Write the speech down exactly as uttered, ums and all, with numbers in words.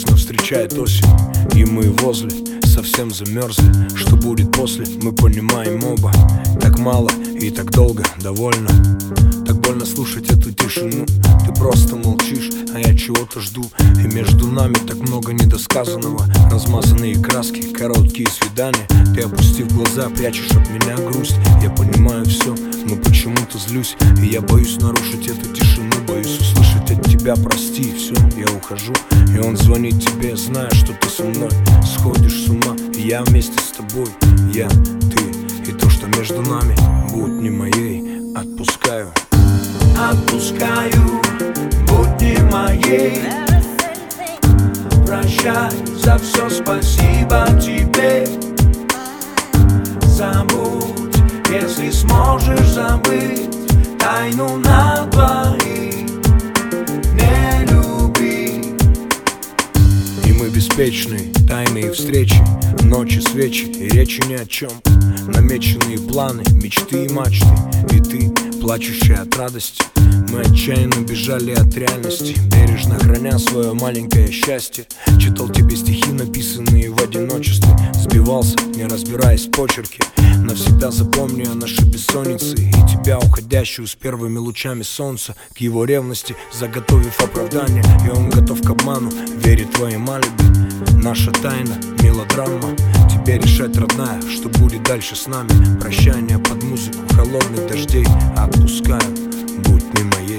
грустно встречает осень, и мы возле совсем замерзли. Что будет после, мы понимаем оба. Так мало и так долго, довольно. Так больно слушать эту тишину. Ты просто молчишь, а я чего-то жду. И между нами так много недосказанного. Размазанные краски, короткие свидания. Ты, опустив глаза, прячешь от меня грусть. Я понимаю все, но почему-то злюсь. И я боюсь нарушить эту тишину. Боюсь услышать от тебя прости. Все, я ухожу. И он звонит тебе, зная, что ты со мной сходишь с ума. И я вместе с тобой, я, ты. И то, что между нами, будь не моей, отпускаю. Отпускаю, будь не моей. Прощай, за все спасибо тебе. Забудь, если сможешь забыть тайну на двоих. Не люби. И мы беспечные, тайные встречи, ночи, свечи и речи ни о чем. Намеченные планы, мечты и мачты. И ты, плачущая от радости. Мы отчаянно бежали от реальности, бережно храня свое маленькое счастье. Читал тебе стихи, написанные в одиночестве. Сбивался, не разбираясь в почерке. Навсегда запомню я наши бессонницы и тебя, уходящую с первыми лучами солнца. К его ревности заготовив оправдание. И он готов к обману, верит твоим алиби. Наша тайна, мелодрама. Тебе решать, родная, что будет дальше с нами. Прощание под музыку холодных дождей. Отпускаю, будь не моей.